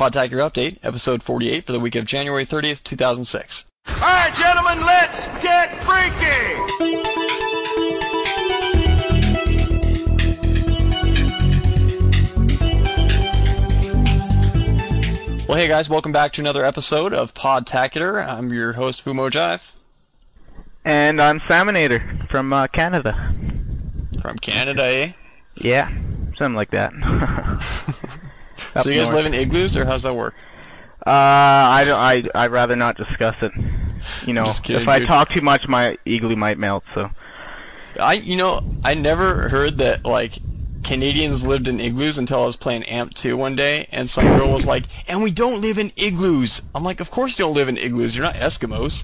Podtacular Update, episode 48 for the week of January 30th, 2006. All right, gentlemen, let's get freaky! Well, hey guys, welcome back to another episode of Podtacular. I'm your host, Fumo Jive. And I'm Salmonator from Canada. From Canada, eh? Yeah, something like that. So you guys live in igloos, or how's that work? I'd rather not discuss it. You know, kidding, if I dude. talk too much, my igloo might melt. So. I never heard that like Canadians lived in igloos until I was playing Amp 2 one day, and some girl was like, "And we don't live in igloos." I'm like, "Of course you don't live in igloos. You're not Eskimos."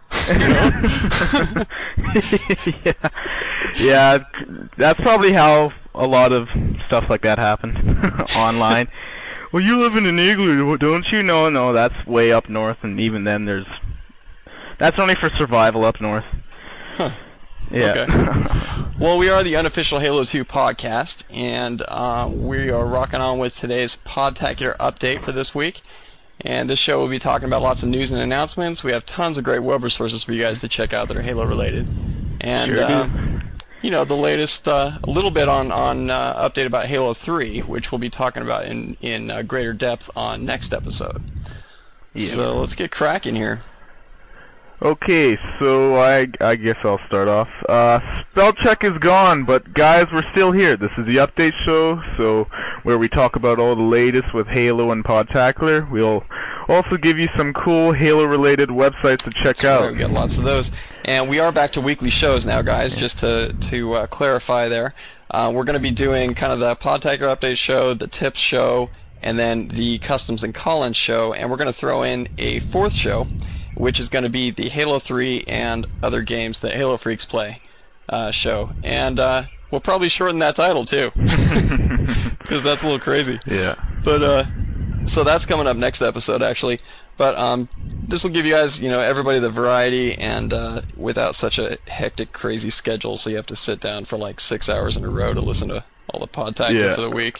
Yeah, that's probably how a lot of stuff like that happened online. Well, you live in an igloo, don't you? No, that's way up north, and even then that's only for survival up north. Huh. Yeah. Okay. Well, we are the unofficial Halo 2 podcast, and we are rocking on with today's Podtacular update for this week. And this show will be talking about lots of news and announcements. We have tons of great web resources for you guys to check out that are Halo related. And, the latest, a little bit on update about Halo 3, which we'll be talking about in greater depth on next episode. Yeah. So let's get cracking here. Okay, so I guess I'll start off. Spell check is gone, but guys, we're still here. This is the update show, so where we talk about all the latest with Halo and Podtacular. We'll also give you some cool Halo-related websites to check out. Right, we got lots of those, and we are back to weekly shows now, guys. Just to clarify, there, we're going to be doing kind of the Podtacular update show, the tips show, and then the customs and call-in show, and we're going to throw in a fourth show, which is going to be the Halo 3 and other games that Halo Freaks play show. And we'll probably shorten that title, too, because that's a little crazy. Yeah. But, so that's coming up next episode, actually. But this will give you guys, everybody the variety, and without such a hectic, crazy schedule, so you have to sit down for like 6 hours in a row to listen to all the Podtacular for the week.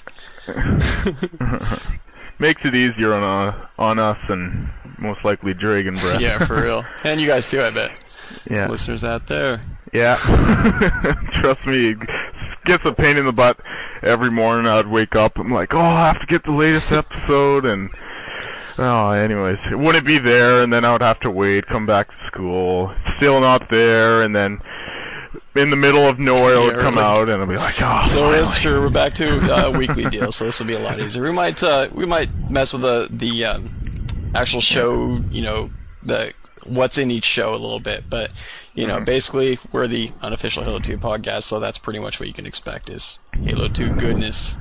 Makes it easier on us and most likely Dragon Breath. Yeah, for real. And you guys too, I bet. Yeah. Listeners out there. Yeah. Trust me, it gets a pain in the butt every morning. I'd wake up, I'm like, I have to get the latest episode, and anyways, it wouldn't be there, and then I would have to wait, come back to school, still not there, and then in the middle of nowhere it would come out, and I'd be like, So that's true. We're back to weekly deal, so this will be a lot easier. We might mess with the actual show, the what's in each show a little bit, but basically we're the unofficial Halo 2 podcast, so that's pretty much what you can expect is Halo 2 goodness.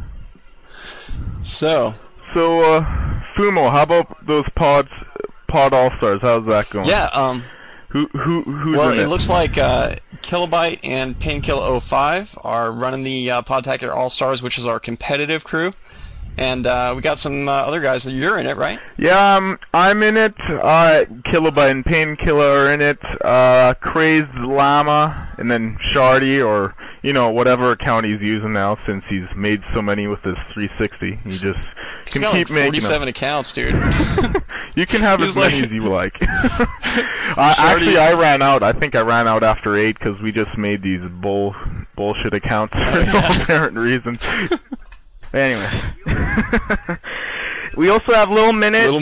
So Fumo, how about those Pod All-Stars? How's that going? Yeah, who's well, in it looks like Kilobyte and Painkiller 05 are running the Podtacular All-Stars, which is our competitive crew. And we got some other guys. You're in it, right? Yeah, I'm in it. Kilobyte and Painkiller are in it. Crazed Llama, and then Shardy, or whatever account he's using now, since he's made so many with his 360. He just can keep making 47 accounts, dude. You can have as many as you like. Actually, I ran out. I think I ran out after 8 because we just made these bullshit accounts for no apparent reason. Anyway, we also have Little Midget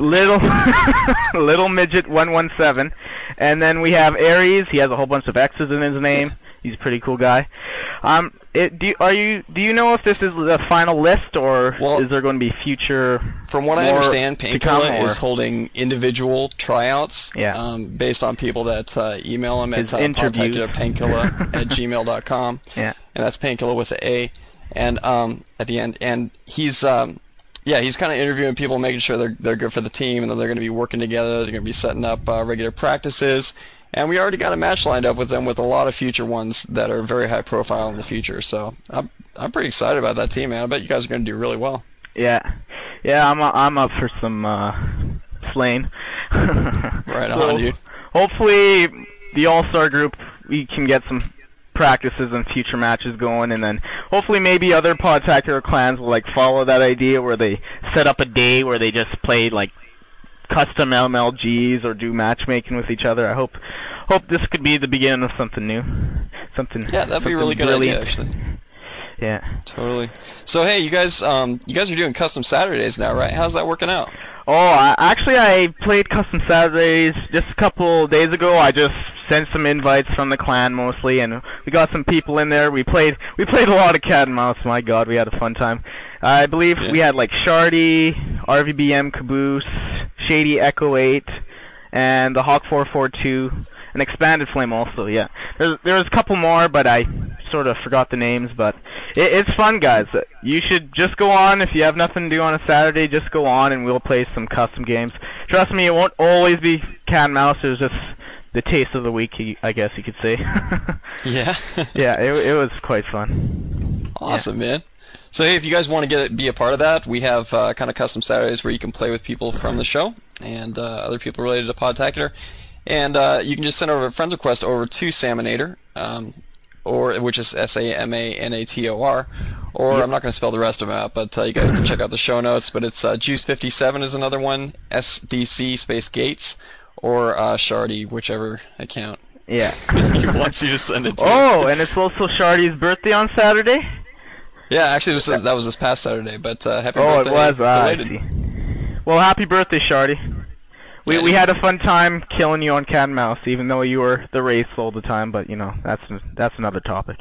117, and then we have Ares. He has a whole bunch of X's in his name. He's a pretty cool guy. Do you know if this is the final list, or is there going to be future? From what I understand, Painkiller is holding individual tryouts. Yeah. Based on people that email him at painkiller@gmail.com. Yeah. And that's Painkiller with an A. And at the end, and he's kind of interviewing people, making sure they're good for the team, and that they're going to be working together. They're going to be setting up regular practices, and we already got a match lined up with them, with a lot of future ones that are very high profile in the future. So I'm pretty excited about that team, man. I bet you guys are going to do really well. Yeah, I'm up for some slaying. Right on, dude. Hopefully, the All-Star group, we can get some practices and future matches going, and then hopefully maybe other Podtacular clans will like follow that idea where they set up a day where they just play like custom MLGs or do matchmaking with each other. I hope this could be the beginning of something new. Yeah, that'd be a really good idea, actually. Yeah. Totally. So hey, you guys are doing custom Saturdays now, right? How's that working out? Oh, I played Custom Saturdays just a couple days ago. I just sent some invites from the clan mostly, and we got some people in there. We played a lot of cat and mouse. My God, we had a fun time. I believe we had like Shardy, RVBM Caboose, Shady Echo 8, and the Hawk 442, an Expanded Flame also. Yeah, there was a couple more, but I sort of forgot the names. But it's fun, guys. You should just go on if you have nothing to do on a Saturday. Just go on, and we'll play some custom games. Trust me, it won't always be cat and mouse. It's just the taste of the week, I guess you could say. Yeah. Yeah, it was quite fun. Awesome, man. So hey, if you guys want to be a part of that, we have kind of custom Saturdays where you can play with people from the show and other people related to Podtacular. And you can just send over a friends request over to Salmonator, which is SAMANATOR, or I'm not going to spell the rest of them out, but you guys can check out the show notes. But it's Juice57 is another one, SDC space Gates, or Shardy, whichever account. Yeah. He wants you to send it to. Oh, and it's also Shardy's birthday on Saturday? Yeah, actually, that was this past Saturday, but happy birthday. Oh, it was. I belated. see. Well, happy birthday, Shardy. We had a fun time killing you on cat and mouse, even though you were the race all the time. But you know, that's another topic.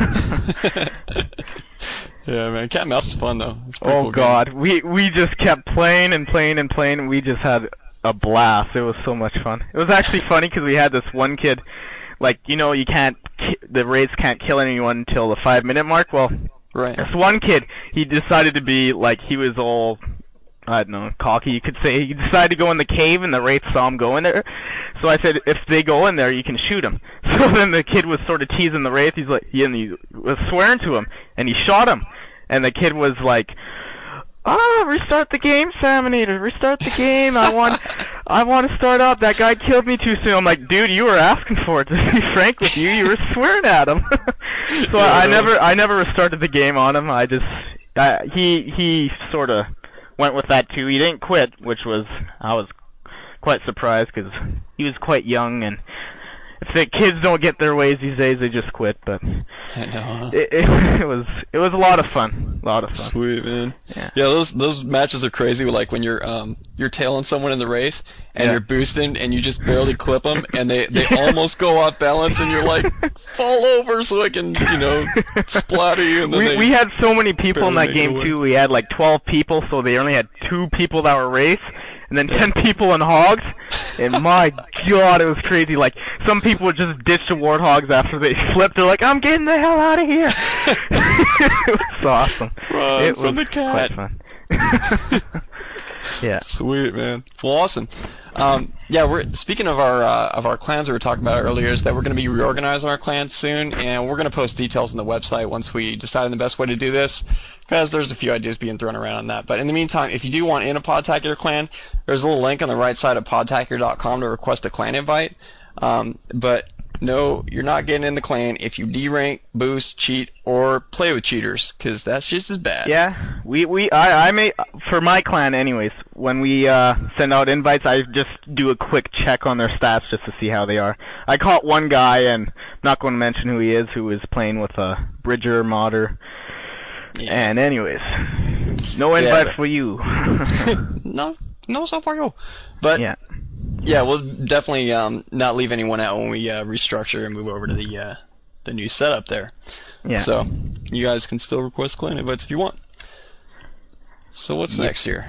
Yeah, man, cat and mouse is fun though. It's a pretty Oh cool God, game. we just kept playing and playing and playing, and we just had a blast. It was so much fun. It was actually funny because we had this one kid, like the race can't kill anyone until the 5-minute mark. Well, right. This one kid, he decided to be like he was all, I don't know, cocky, you could say. He decided to go in the cave, and the Wraith saw him go in there. So I said, if they go in there, you can shoot them. So then the kid was sort of teasing the Wraith. He was swearing to him, and he shot him. And the kid was like, restart the game, Salmonator, restart the game. I want to start up. That guy killed me too soon. I'm like, dude, you were asking for it. To be frank with you, you were swearing at him. So I never restarted the game on him. He sort of went with that too. He didn't quit, I was quite surprised because he was quite young, and if the kids don't get their ways these days, they just quit. But I know. It was a lot of fun. Sweet, man. Yeah. Those matches are crazy. Like when you're tailing someone in the Wraith and you're boosting and you just barely clip them and they almost go off balance and you're like, fall over so I can splatter you. And then we had so many people in that game too. We had like 12 people, so they only had 2 people that were Wraiths. And then 10 people in Hogs, and my God, it was crazy. Like, some people would just ditch the Warthogs after they flipped. They're like, I'm getting the hell out of here. It was awesome. Run from the cat. Quite fun. Yeah. Sweet, man. Well, awesome. We're speaking of our clans we were talking about earlier, is that we're going to be reorganizing our clans soon, and we're going to post details on the website once we decide on the best way to do this, because there's a few ideas being thrown around on that. But in the meantime, if you do want in a Podtacular clan, there's a little link on the right side of podtacular.com to request a clan invite. But no, you're not getting in the clan if you derank, boost, cheat, or play with cheaters, because that's just as bad. Yeah, I may, for my clan anyways, when we send out invites, I just do a quick check on their stats just to see how they are. I caught one guy, and I'm not going to mention who he is, who was playing with a Bridger modder. Yeah. And anyways, no invite for you. No so for you. But yeah, we'll definitely not leave anyone out when we restructure and move over to the new setup there. Yeah. So you guys can still request clan invites if you want. So what's next here?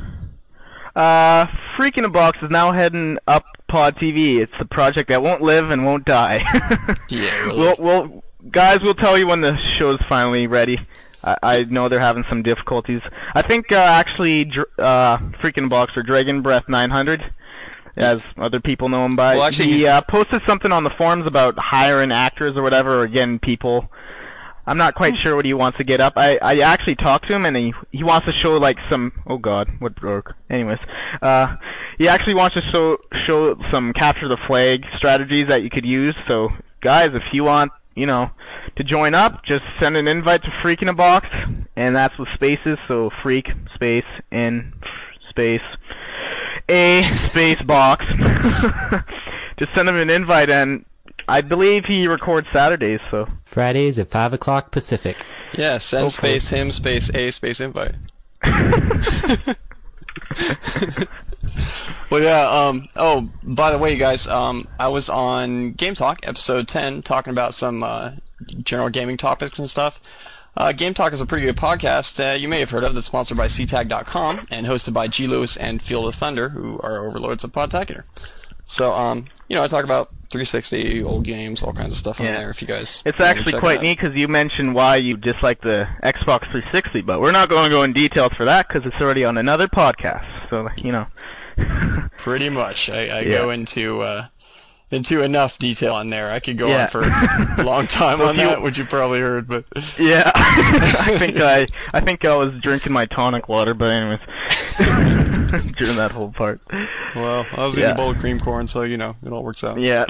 Freak in a Box is now heading up Pod TV. It's a project that won't live and won't die. Yeah, really. We'll tell you when the show's finally ready. I know they're having some difficulties. I think actually Freak in a Box, or Dragon Breath 900, as other people know him by. Well, actually, he posted something on the forums about hiring actors or whatever, or getting people. I'm not quite sure what he wants to get up. I actually talked to him, and he wants to show like some. Oh God, what broke? Anyways, he actually wants to show some capture the flag strategies that you could use. So guys, if you want, to join up, just send an invite to Freak in a Box, and that's with spaces, so Freak, space, in, space, a, space, box. Just send him an invite, and I believe he records Saturdays, so. Fridays at 5 o'clock Pacific. Yeah, send space him, space a, space invite. Well, yeah, oh, by the way, you guys, I was on Game Talk, episode 10, talking about some general gaming topics and stuff. Game Talk is a pretty good podcast you may have heard of that's sponsored by CTAG.com and hosted by G. Lewis and Feel the Thunder, who are overlords of Podtacular. So, I talk about 360, old games, all kinds of stuff on there if you guys... It's actually quite neat because you mentioned why you dislike the Xbox 360, but we're not going to go in details for that because it's already on another podcast, so, Pretty much. I go into enough detail on there. I could go on for a long time on that, which you probably heard, but... Yeah, I think I was drinking my tonic water, but anyways, during that whole part. Well, I was eating a bowl of cream corn, so, it all works out. Yeah.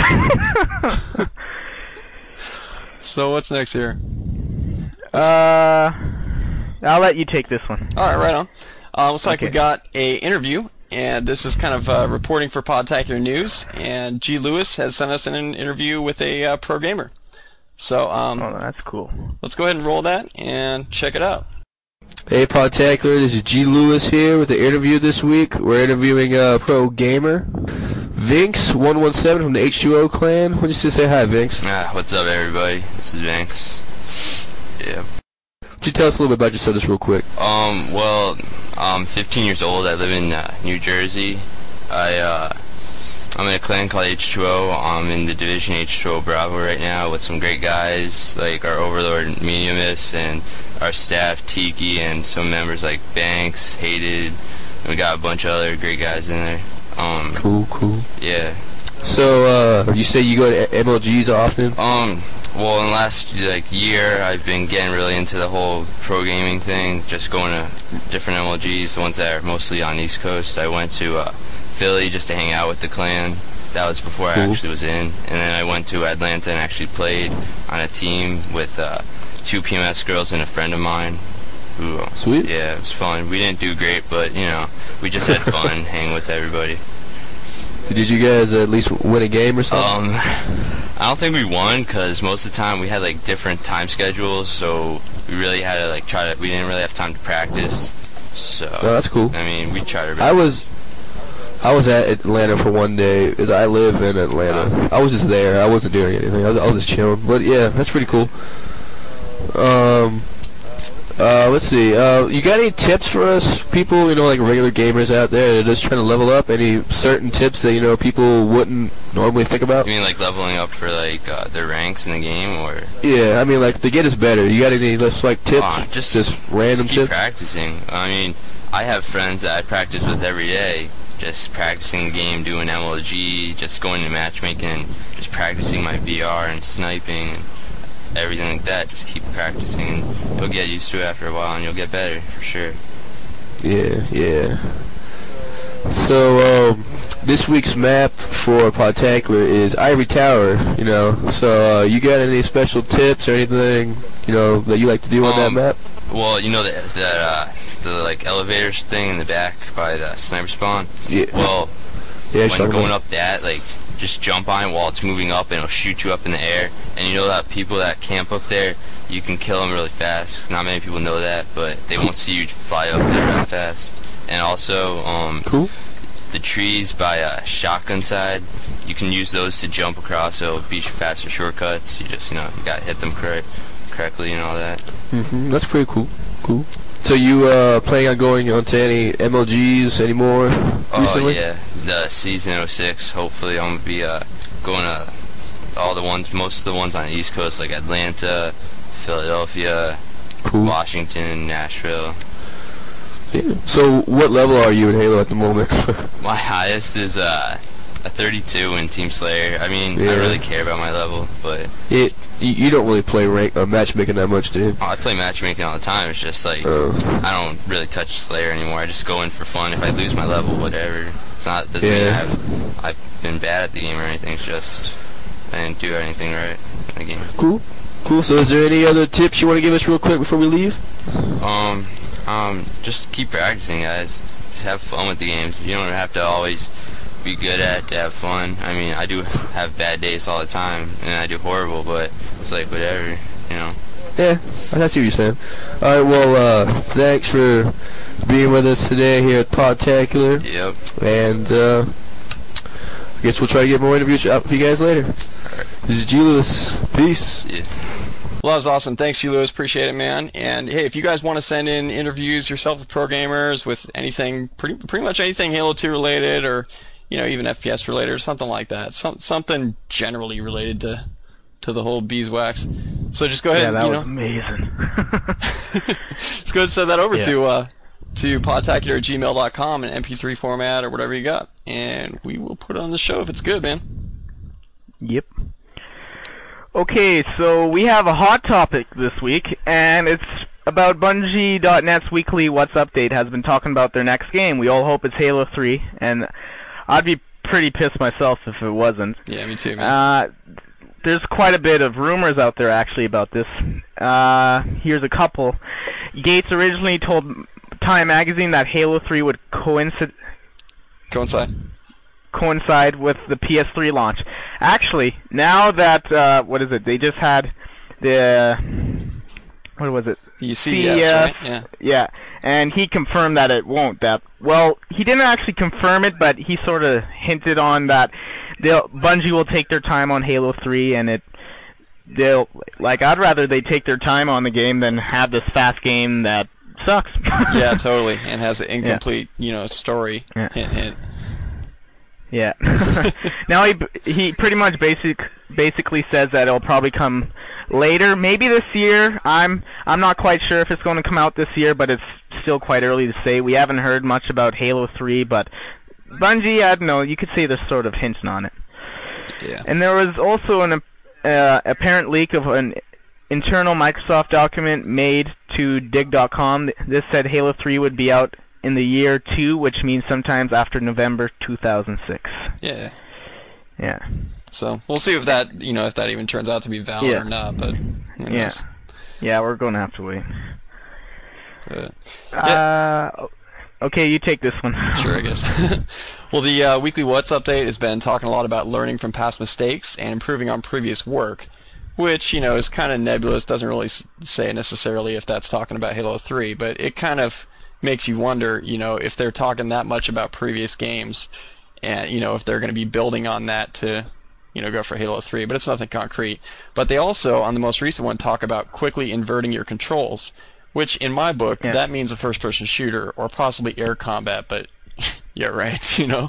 So, what's next here? I'll let you take this one. Alright, right on. Looks like we got a interview, and this is kind of reporting for Podtacular News, and G. Lewis has sent us an interview with a pro gamer. So, oh, that's cool. Let's go ahead and roll that and check it out. Hey Podtacular, this is G. Lewis here with the interview this week. We're interviewing a pro gamer, Vinx117 from the H2O clan. Why don't you just say hi, Vinx? What's up, everybody? This is Vinx. Yeah. Could you tell us a little bit about yourself just real quick? Well, I'm 15 years old. I live in New Jersey. I'm in a clan called H2O. I'm in the Division H2O Bravo right now with some great guys like our Overlord Mediumus and our staff Tiki and some members like Banks, Hated. We got a bunch of other great guys in there. Cool. Yeah. So, you say you go to MLGs often? Well, in the last year, I've been getting really into the whole pro gaming thing, just going to different MLGs, the ones that are mostly on East Coast. I went to Philly just to hang out with the clan. That was before I actually was in. And then I went to Atlanta and actually played on a team with 2 PMS girls and a friend of mine. Who, Sweet. Yeah, it was fun. We didn't do great, but, we just had fun hanging with everybody. Did you guys at least win a game or something? I don't think we won because most of the time we had different time schedules, so we really had to we didn't really have time to practice. So that's cool. I mean, we tried our best. I was at Atlanta for one day because I live in Atlanta. I was just there. I wasn't doing anything. I was just chilling. But yeah, that's pretty cool. Let's see. You got any tips for us, people, regular gamers out there that are just trying to level up? Any certain tips that, people wouldn't normally think about? You mean leveling up for their ranks in the game, or? Yeah, I mean to get us better. You got any tips? Just random keep tips? Practicing. I mean, I have friends that I practice with every day. Just practicing the game, doing MLG, just going to matchmaking, and just practicing my VR and sniping. And everything like that, just keep practicing and you'll get used to it after a while and you'll get better for sure. Yeah. So this week's map for Podtacular is Ivory Tower, so you got any special tips or anything that you like to do on that map? Well, the elevators thing in the back by the sniper spawn. Yeah. Well, when going up that, just jump on it while it's moving up and it'll shoot you up in the air. And that people that camp up there, you can kill them really fast. Not many people know that, but they won't see you fly up there really fast. And also, cool. The trees by shotgun side, you can use those to jump across. So it'll be faster shortcuts. You just, you gotta hit them correctly and all that. That's pretty cool. Cool. So you planning on going onto any MLGs anymore recently? Oh yeah, the season 06. Hopefully I'm gonna be going to most of the ones on the East Coast, like Atlanta, Philadelphia, Washington, Nashville. Yeah. So what level are you in Halo at the moment? My highest is a 32 in Team Slayer. I mean, I don't really care about my level, but you don't really play matchmaking that much, do you? I play matchmaking all the time. It's just I don't really touch Slayer anymore. I just go in for fun. If I lose my level, whatever. Doesn't mean I've been bad at the game or anything. It's just I didn't do anything right in the game. Cool. Cool. So is there any other tips you want to give us real quick before we leave? Just keep practicing, guys. Just have fun with the games. You don't have to always be good at it to have fun. I mean, I do have bad days all the time, and I do horrible, but it's like whatever, you know. Yeah, I see what you're saying. All right, well, thanks for being with us today here at Podtacular. Yep. And I guess we'll try to get more interviews out for you guys later. This is G. Lewis. Peace. Yeah. Well, that was awesome. Thanks, G. Lewis. Appreciate it, man. And hey, if you guys want to send in interviews yourself with pro gamers with anything, pretty much anything Halo 2 related, or even FPS related, or something like that, something generally related to the whole beeswax. So just go ahead. Yeah, that was amazing. Just go ahead and send that over to podtacular@gmail.com in MP3 format or whatever you got, and we will put it on the show if it's good, man. Yep. Okay, so we have a hot topic this week, and it's about Bungie.net's weekly What's Update has been talking about their next game. We all hope it's Halo 3, and I'd be pretty pissed myself if it wasn't. Yeah, me too, man. There's quite a bit of rumors out there, actually, about this. Here's a couple. Gates originally told Time Magazine that Halo 3 would coincide with the PS3 launch. Actually, now that, they just had the, The CES, right? Yeah. Yeah, and he confirmed that it won't. He didn't actually confirm it, but he sort of hinted on that Bungie will take their time on Halo 3, and I'd rather they take their time on the game than have this fast game that sucks. Yeah, totally, and has an incomplete, story. Yeah. Hint, hint. Yeah. Now he pretty much basically says that it'll probably come later, maybe this year. I'm not quite sure if it's going to come out this year, but it's still quite early to say. We haven't heard much about Halo 3, but Bungie, I don't know, you could say there's sort of hinting on it. Yeah. And there was also an apparent leak of an internal Microsoft document made to dig.com. This said Halo 3 would be out in the year 2, which means sometimes after November 2006. Yeah. Yeah. So we'll see if that even turns out to be valid or not. But who knows? Yeah, we're going to have to wait. Yeah. Okay, you take this one. Sure, I guess. Well, the weekly What's Update has been talking a lot about learning from past mistakes and improving on previous work, which, is kind of nebulous, doesn't really say necessarily if that's talking about Halo 3, but it kind of makes you wonder, if they're talking that much about previous games, and, if they're going to be building on that to, go for Halo 3, but it's nothing concrete. But they also, on the most recent one, talk about quickly inverting your controls, which, in my book, that means a first-person shooter, or possibly air combat, but, yeah, right, I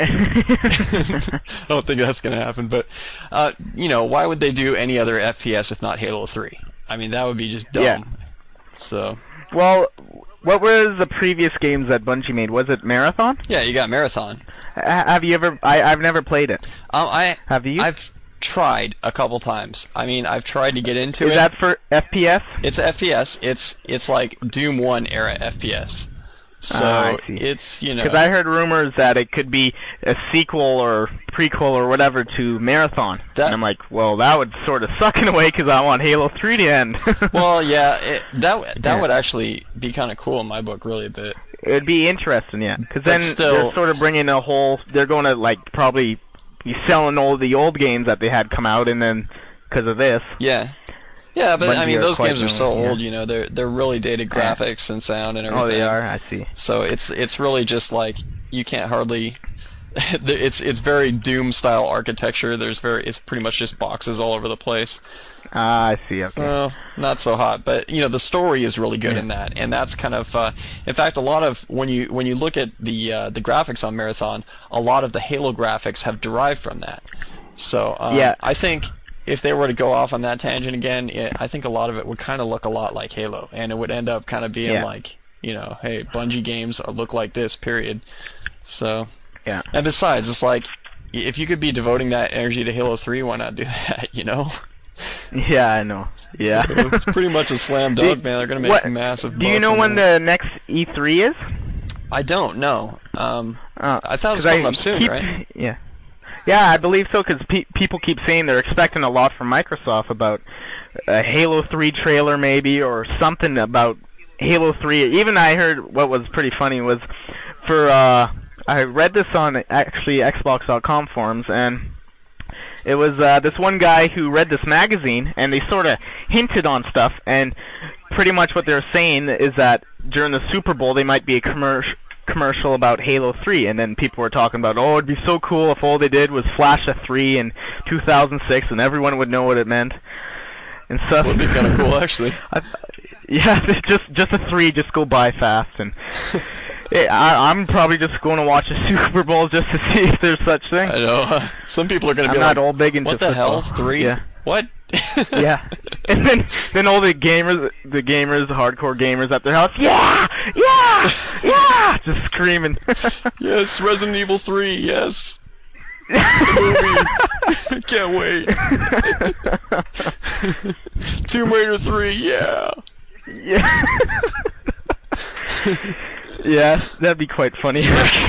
don't think that's going to happen, but, why would they do any other FPS if not Halo 3? I mean, that would be just dumb. Yeah. So. Well, what were the previous games that Bungie made? Was it Marathon? Yeah, you got Marathon. Have you ever? I've never played it. Have you? I've tried a couple times. I mean, I've tried to get into it. Is that for FPS? It's FPS. It's like Doom 1 era FPS. So it's Because I heard rumors that it could be a sequel or prequel or whatever to Marathon. And I'm like, well, that would sort of suck in a way because I want Halo 3 to end. Well, yeah, that would actually be kind of cool in my book, really a bit. It would be interesting, yeah. Because then they're sort of bringing a whole. They're going to probably be selling all the old games that they had come out, and then because of this. Yeah. Yeah, but I mean, those games are so old, they're really dated graphics and sound and everything. Oh, they are? I see. So it's really just like, you can't hardly, it's very Doom-style architecture. It's pretty much just boxes all over the place. I see, okay. So, not so hot, but, the story is really good in that, and that's kind of, in fact, a lot of, when you look at the graphics on Marathon, a lot of the Halo graphics have derived from that. So, I think if they were to go off on that tangent again, I think a lot of it would kind of look a lot like Halo, and it would end up kind of being like, hey, Bungie games look like this, period. So, and besides, it's like, if you could be devoting that energy to Halo 3, why not do that, Yeah, I know. Yeah. It's pretty much a slam dunk, man. They're going to make massive. Do you know when the next E3 is? I don't know. I thought it was coming up soon, right? Yeah, I believe so, because people keep saying they're expecting a lot from Microsoft about a Halo 3 trailer maybe, or something about Halo 3. Even I heard what was pretty funny was for I read this on actually Xbox.com forums, and it was this one guy who read this magazine, and they sort of hinted on stuff, and pretty much what they're saying is that during the Super Bowl they might be a commercial about Halo 3, and then people were talking about, oh, it'd be so cool if all they did was flash a 3 in 2006 and everyone would know what it meant and stuff. Would be kind of cool, actually. Yeah, just a 3, just go by fast, and I'm probably just going to watch a Super Bowl just to see if there's such thing. I know. Some people are going to be I'm like, not all big into what the hell, football. 3? Yeah. What? Yeah, and then all the hardcore gamers at their house, yeah, just screaming. Yes, Resident Evil 3, yes. The movie. Can't wait. Tomb Raider 3, yeah. Yeah. Yeah, that'd be quite funny.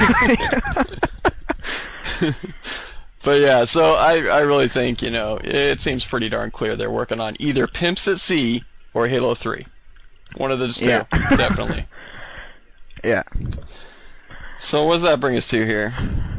But yeah, so I really think, it seems pretty darn clear they're working on either Pimps at Sea or Halo 3. One of those two, Yeah. definitely. Yeah. So what does that bring us to here?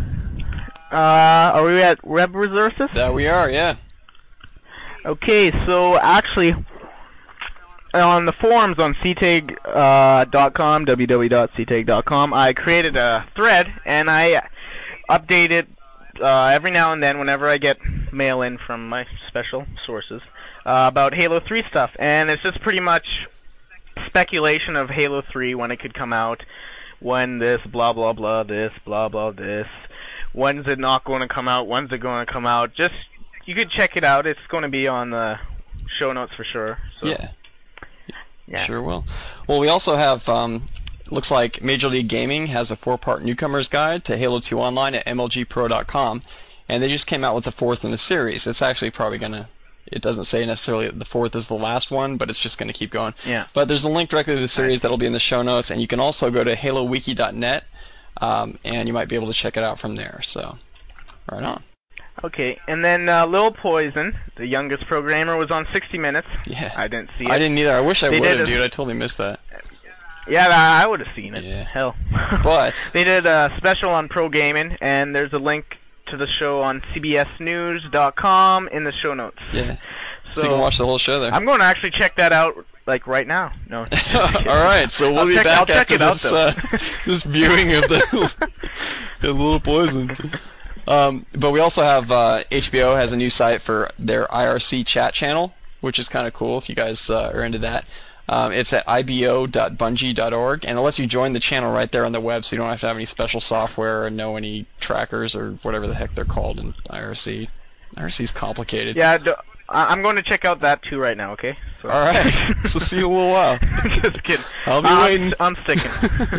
Are we at Web Resources? That we are, yeah. Okay, so actually, on the forums on ctag.com, www.ctag.com, I created a thread, and I update it every now and then whenever I get mail in from my special sources about Halo 3 stuff, and it's just pretty much speculation of Halo 3, when it could come out, when this, blah, blah, blah, this, blah, blah, this, when's it not going to come out, when's it going to come out. Just, you could check it out. It's going to be on the show notes for sure. So. Yeah. Yeah. Sure will. Well, we also have, looks like Major League Gaming has a 4-part newcomer's guide to Halo 2 Online at MLGpro.com, and they just came out with the 4th in the series. It's actually probably going to, it doesn't say necessarily that the 4th is the last one, but it's just going to keep going. Yeah. But there's a link directly to the series that'll be in the show notes, and you can also go to halowiki.net, and you might be able to check it out from there. So, right on. Okay, and then Lil Poison, the youngest programmer, was on 60 Minutes. Yeah. I didn't see it. I didn't either. I wish I They would have, did a- dude. I totally missed that. Yeah, I would have seen it. Yeah. Hell. But They did a special on pro gaming, and there's a link to the show on cbsnews.com in the show notes. yeah, so you can watch the whole show there. I'm going to actually check that out, like, right now. No. All right, so we'll be back I'll check after it out, this though. this viewing of the Little Poison. But we also have HBO has a new site for their IRC chat channel, which is kind of cool if you guys are into that. It's at ibo.bungie.org, and it lets you join the channel right there on the web, so you don't have to have any special software or know any trackers or whatever the heck they're called in IRC. IRC's complicated. Yeah, I'm going to check out that, too, right now, okay? So. All right. So see you in a little while. Just kidding. I'll be waiting. I'm sticking.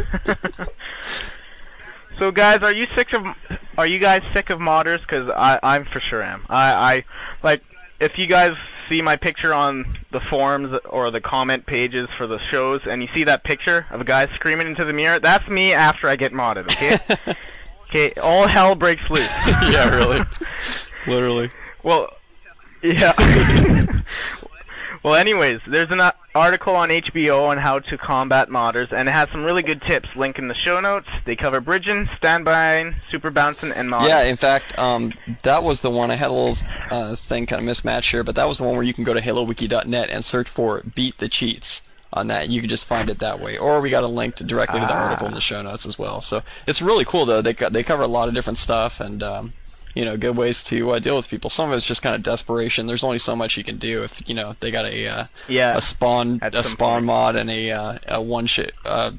So, guys, are you guys sick of modders? Because I'm for sure am. I like, if you guys see my picture on the forums or the comment pages for the shows, and you see that picture of a guy screaming into the mirror, that's me after I get modded, okay? Okay, all hell breaks loose. Yeah, really. Literally. Well, yeah. Well, anyways, there's an article on HBO on how to combat modders, and it has some really good tips. Link in the show notes. They cover bridging, standbying, super bouncing, and modding. Yeah, in fact, that was the one. I had a little thing kind of mismatched here, but that was the one where you can go to halowiki.net and search for Beat the Cheats on that. You can just find it that way. Or we got a link directly to the article in the show notes as well. So it's really cool, though. They cover a lot of different stuff, and good ways to deal with people. Some of it's just kind of desperation. There's only so much you can do if they got a spawn mod and a one shot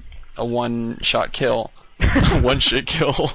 kill, one shot kill.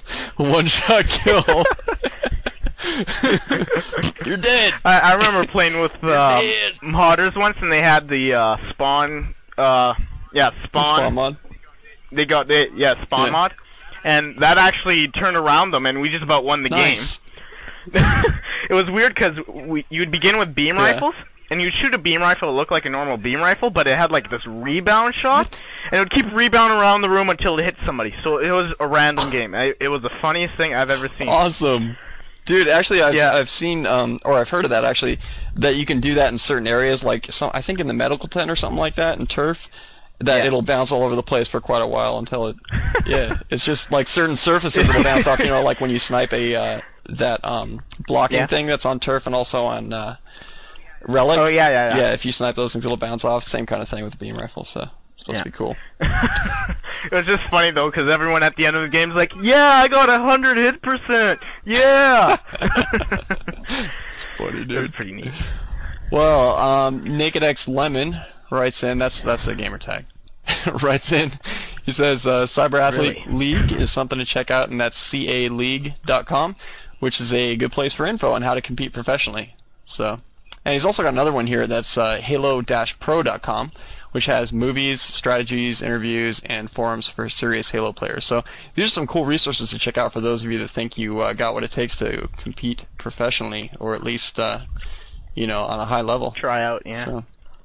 You're dead. I remember playing with modders once, and they had the spawn. Spawn mod. They got spawn mod, and that actually turned around them, and we just about won the game. It was weird because you'd begin with beam rifles, and you'd shoot a beam rifle that looked like a normal beam rifle, but it had like this rebound shot, and it would keep rebounding around the room until it hit somebody. So it was a random game. It was the funniest thing I've ever seen. Awesome. Dude, actually, Yeah. I've seen, or I've heard of that actually, that you can do that in certain areas, like I think in the medical tent or something like that, in turf, that Yeah. it'll bounce all over the place for quite a while until it, yeah, it's just like certain surfaces it'll bounce off, like when you snipe that blocking Yeah. thing that's on turf and also on relic. Oh, yeah. Yeah, if you snipe those things, it'll bounce off. Same kind of thing with the beam rifle, so it's supposed to be cool. It was just funny though, because everyone at the end of the game is like, "Yeah, I got 100 hit percent. Yeah." It's funny, It was dude. pretty neat. Well, Naked X Lemon writes in. That's a gamer tag. Writes in. He says Cyber Athlete Really? League is something to check out, and that's caleague.com, which is a good place for info on how to compete professionally. So, and he's also got another one here that's halo-pro.com, which has movies, strategies, interviews, and forums for serious Halo players. So these are some cool resources to check out for those of you that think you got what it takes to compete professionally, or at least on a high level. Try out, yeah. So,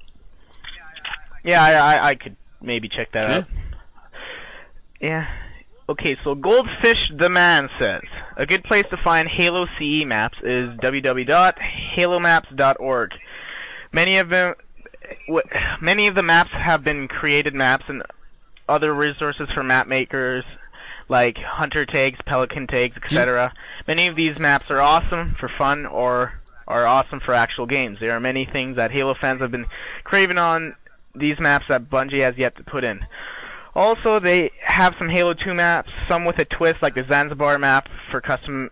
Yeah, I could maybe check that out. Yeah. Okay, so Goldfish the Man says, a good place to find Halo CE maps is www.halomaps.org. Many of the maps have been created maps and other resources for map makers like hunter tags, pelican tags, etc. Many of these maps are awesome for fun or are awesome for actual games. There are many things that Halo fans have been craving on these maps that Bungie has yet to put in. Also, they have some Halo 2 maps, some with a twist, like the Zanzibar map for custom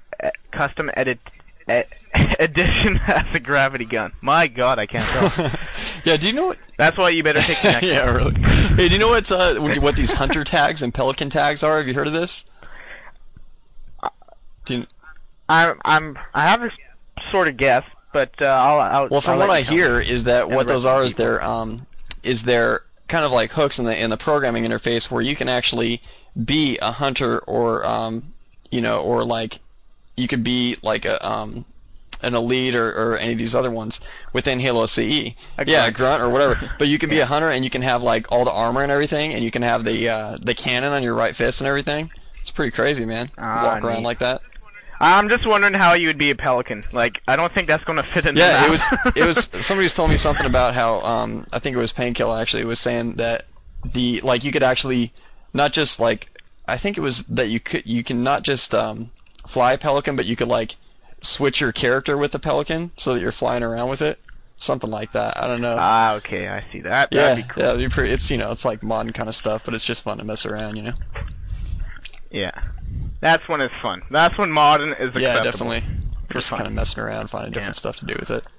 edition has a gravity gun. My God, I can't tell. yeah, do you know what? That's why you better take the next Yeah, one. really. Hey, do you know what these hunter tags and pelican tags are? Have you heard of this? Do you, I have a sort of guess, but I'll. well, from I'll what let I you tell hear me. is that And what the those rest are of the is they're kind of like hooks in the programming interface where you can actually be a hunter or or like you could be like an elite or any of these other ones within Halo CE. A Yeah, a grunt. grunt or whatever. But you can be a hunter and you can have like all the armor and everything, and you can have the cannon on your right fist and everything. It's pretty crazy, man. Walk around neat. like that. I'm just wondering how you would be a pelican. Like, I don't think that's going to fit in. Yeah, the map. it was somebody's told me something about how I think it was Painkiller actually was saying that you could actually not just like I think it was that you can not just fly a pelican, but you could like switch your character with the pelican so that you're flying around with it. Something like that. I don't know. Okay, I see that. yeah, That'd be cool. yeah, it'd be pretty. It's it's like modern kind of stuff, but it's just fun to mess around, Yeah. That's when it's fun. That's when modern is acceptable. Yeah, definitely. For Just fun. kind of messing around, finding different Yeah. stuff to do with it.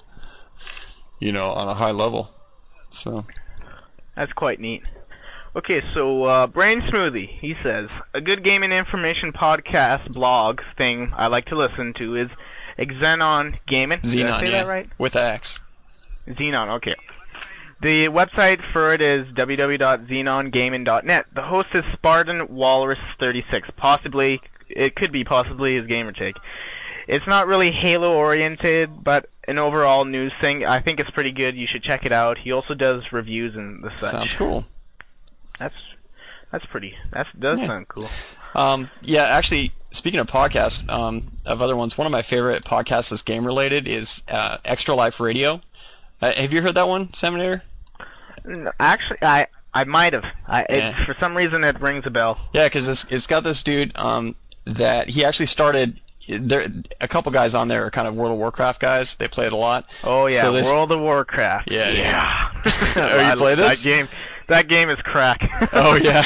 On a high level. So. That's quite neat. Okay, so Brain Smoothie, he says, a good gaming information podcast blog thing I like to listen to is Xenon Gaming. Did I Xenon, say yeah. that right? With an X. Xenon, okay. The website for it is www.xenongaming.net. The host is Spartan Walrus 36. It could be possibly his gamertag. It's not really Halo oriented, but an overall news thing. I think it's pretty good. You should check it out. He also does reviews and the such. Sounds cool. That's pretty. That does Yeah. sound cool. Yeah, actually, speaking of podcasts, of other ones, one of my favorite podcasts that's game related is Extra Life Radio. Have you heard that one, Seminator? Actually, I might have. Yeah. For some reason, it rings a bell. Yeah, because it's got this dude that he actually stared. There, a couple guys on there are kind of World of Warcraft guys. They play it a lot. Oh yeah, So this- World of Warcraft. Yeah. Oh, you play this? That game is crack. Oh yeah.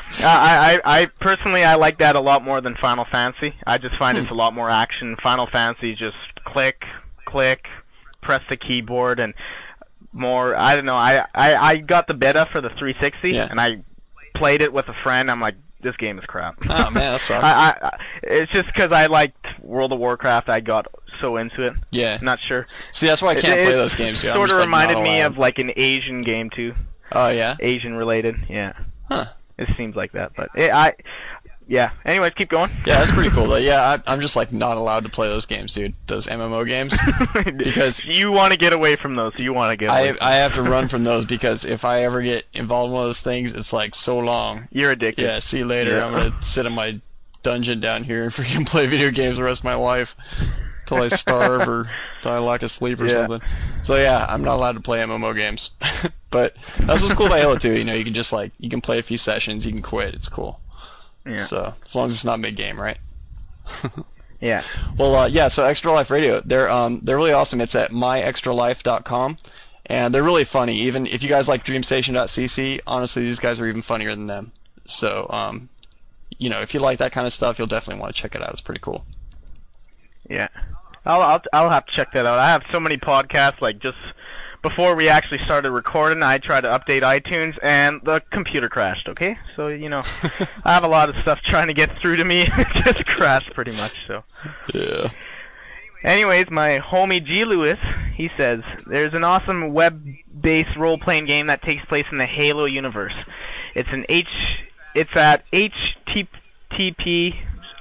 I personally I like that a lot more than Final Fantasy. I just find it's a lot more action. Final Fantasy just click, press the keyboard and more. I don't know. I got the beta for the 360 Yeah. and I played it with a friend. I'm like, this game is crap. Oh man, that sucks. It's just because I liked World of Warcraft. I got so into it. Yeah. Not sure. See, that's why I can't play It those games. Dude. I'm Sort just, of like, not reminded me allowed. of like an Asian game too. Oh yeah. Asian related. Yeah. Huh. It seems like that, but yeah. Anyways, keep going. Yeah, that's pretty cool though. Yeah, I'm just like not allowed to play those games, dude. Those MMO games. Because you want to get away from those. You want to get away. I have to run from those because if I ever get involved in one of those things, it's like so long. You're addicted. Yeah, see you later. Yeah. I'm gonna sit in my dungeon down here and freaking play video games the rest of my life. till I starve or die lack of sleep or something. So yeah, I'm not allowed to play MMO games. But that's what's cool about Halo 2. You know, you can just you can play a few sessions, you can quit. It's cool. Yeah. So as long as it's not mid-game, right? Yeah. Well, yeah. So Extra Life Radio, they're really awesome. It's at myextralife.com, and they're really funny. Even if you guys like DreamStation.cc, honestly, these guys are even funnier than them. So, you know, if you like that kind of stuff, you'll definitely want to check it out. It's pretty cool. Yeah. I'll have to check that out. I have so many podcasts. Like just before we actually started recording, I tried to update iTunes, and the computer crashed. Okay, so you know, I have a lot of stuff trying to get through to me. It just crashed pretty much. So. Yeah. Anyways, my homie G. Lewis, he says there's an awesome web-based role-playing game that takes place in the Halo universe. It's at http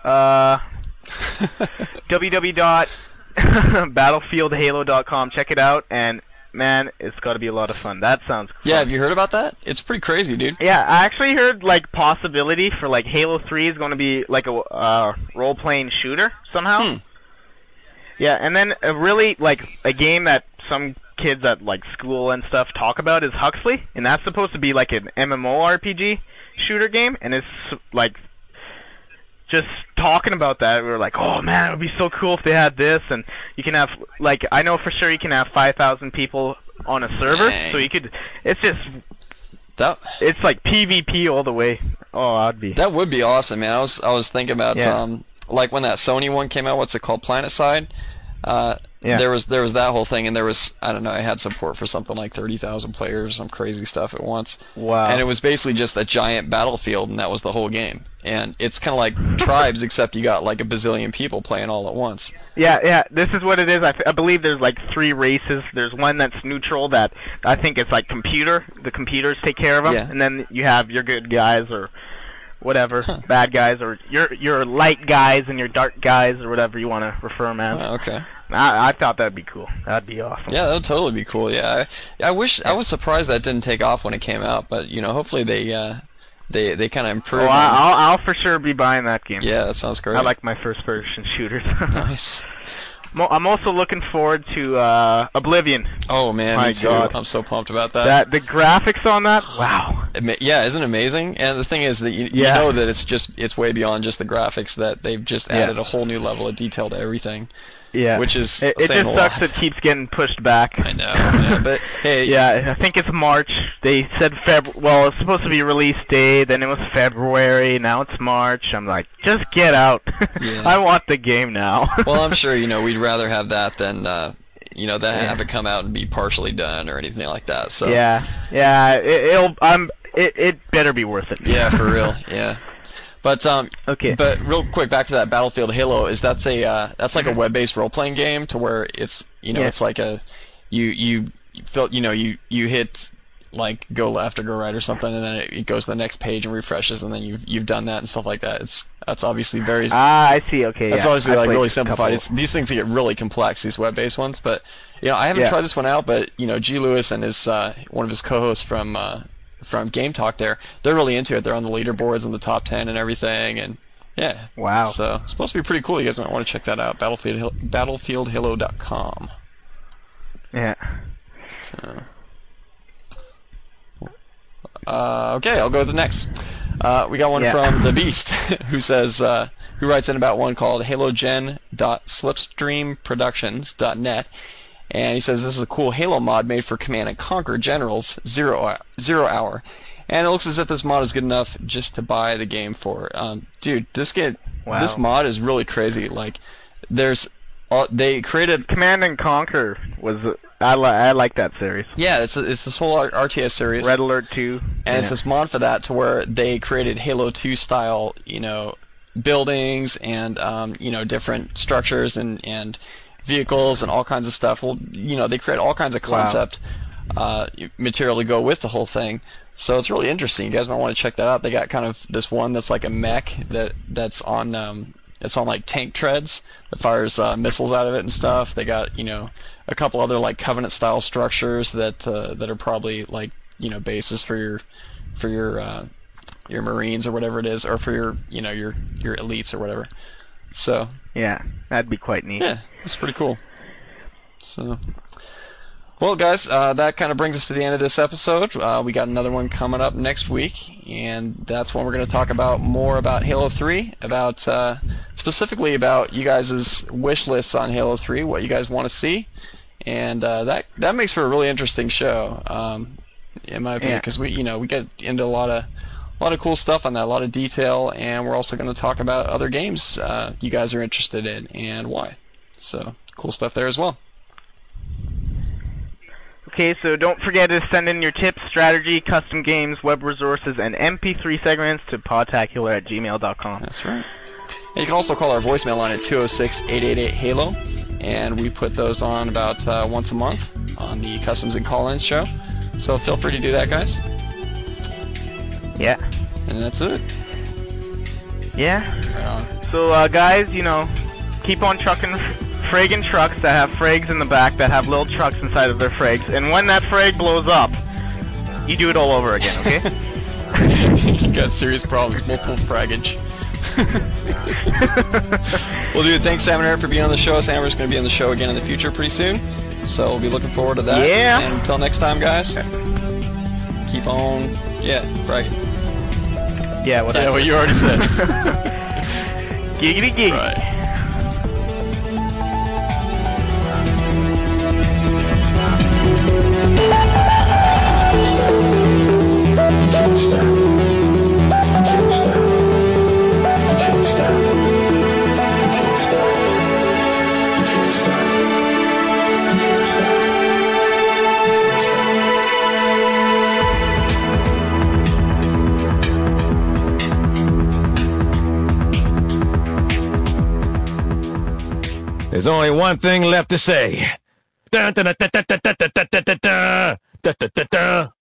www.battlefieldhalo.com. Check it out, and man, it's got to be a lot of fun. That sounds fun. Yeah, have you heard about that? It's pretty crazy, dude. Yeah, I actually heard like possibility for like Halo 3 is going to be like a role-playing shooter somehow. Yeah, and then really like a game that some kids at like school and stuff talk about is Huxley, and that's supposed to be like an MMORPG shooter game, and it's like just talking about that, we were like, oh man, it would be so cool if they had this, and you can have, like, I know for sure you can have 5,000 people on a server, so you could, it's just, it's like PvP all the way. Oh, I'd be. That would be awesome, man. I was thinking about, like when that Sony one came out, what's it called, PlanetSide? There was that whole thing, and there was, I don't know, I had support for something like 30,000 players, some crazy stuff at once. Wow. And it was basically just a giant battlefield, and that was the whole game. And it's kind of like Tribes, except you got like a bazillion people playing all at once. Yeah, this is what it is. I believe there's like 3 races. There's one that's neutral that I think it's like the computers take care of them, and then you have your good guys or whatever, bad guys, or your light guys and your dark guys, or whatever you want to refer them as. Oh, okay. I thought that'd be cool. That'd be awesome. Yeah, that'd totally be cool. Yeah, I wish I was surprised that didn't take off when it came out, but you know, hopefully they kind of improve. Oh, I'll for sure be buying that game. Yeah, that sounds great. I like my first-person shooters. Nice. I'm also looking forward to Oblivion. Oh man, my me too. God. I'm so pumped about that. The graphics on that, wow. Yeah, isn't it amazing? And the thing is that you know that it's way beyond just the graphics, that they've just added a whole new level of detail to everything. Yeah, which is it just sucks it keeps getting pushed back. I know, yeah, but hey, yeah, I think it's March. They said well, it's supposed to be release day, then it was February, now it's March. I'm like, just get out. Yeah. I want the game now. Well, I'm sure we'd rather have that than have it come out and be partially done or anything like that. So yeah, it better be worth it. Yeah, for real. Yeah. But okay. But real quick, back to that Battlefield Halo. That's like a web-based role-playing game to where it's it's like a you hit like go left or go right or something, and then it goes to the next page and refreshes, and then you've done that and stuff like that. That's obviously very. I see. Okay. That's obviously like really simplified. These things get really complex, these web-based ones. But I haven't tried this one out. But G. Lewis and his one of his co-hosts from Game Talk they're really into it. They're on the leaderboards in the top 10 and everything, and yeah. Wow. So it's supposed to be pretty cool. You guys might want to check that out. BattlefieldHalo.com. Yeah. So. Okay, I'll go with the next. We got one from The Beast, who says, who writes in about one called halogen.slipstreamproductions.net. And he says, this is a cool Halo mod made for Command & Conquer Generals, Zero Hour. And it looks as if this mod is good enough just to buy the game for. Dude, this mod is really crazy. Like, they created... Command & Conquer was... I like that series. Yeah, it's this whole RTS series. Red Alert 2. And it's this mod for that to where they created Halo 2 style, buildings and, different structures and vehicles and all kinds of stuff. Well, they create all kinds of concept material to go with the whole thing. So it's really interesting. You guys might want to check that out. They got kind of this one that's like a mech that's on like tank treads that fires missiles out of it and stuff. They got a couple other like Covenant style structures that are probably like bases for your Marines or whatever it is, or for your your elites or whatever. So Yeah, that'd be quite neat. yeah, it's pretty cool. So, well, guys, that kind of brings us to the end of this episode. We got another one coming up next week, and that's when we're going to talk about more about Halo 3, about specifically about you guys' wish lists on Halo 3, what you guys want to see, and that makes for a really interesting show, in my opinion, because we get into a lot of cool stuff on that, a lot of detail, and we're also going to talk about other games you guys are interested in and why. So, cool stuff there as well. Okay, so don't forget to send in your tips, strategy, custom games, web resources, and MP3 segments to podtacular@gmail.com. That's right. And you can also call our voicemail line at 206-888-HALO, and we put those on about once a month on the Customs and Call-Ins show. So feel free to do that, guys. Yeah. And that's it. Yeah. Right on. So, guys, keep on trucking friggin' trucks that have frags in the back that have little trucks inside of their frags, and when that frag blows up, you do it all over again, okay? You got serious problems, multiple fraggage. Well, dude, thanks, Sam and Eric, for being on the show. Sam's going to be on the show again in the future pretty soon, so we'll be looking forward to that. Yeah. And until next time, guys, keep on, fragging. Yeah, what Yeah, what you already said. Giggity gig. Right. There's only one thing left to say. Dun, dun, dun, dun, dun, dun, dun, dun, dun, dun, dun, dun, dun, dun.